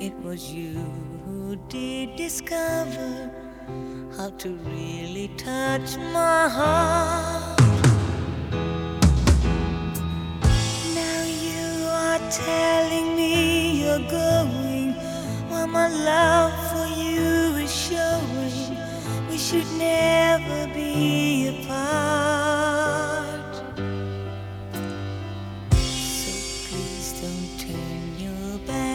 it was you who did discover how to really touch my heart. Now you are telling me you're going, while my love for you is showing. We should never be apart.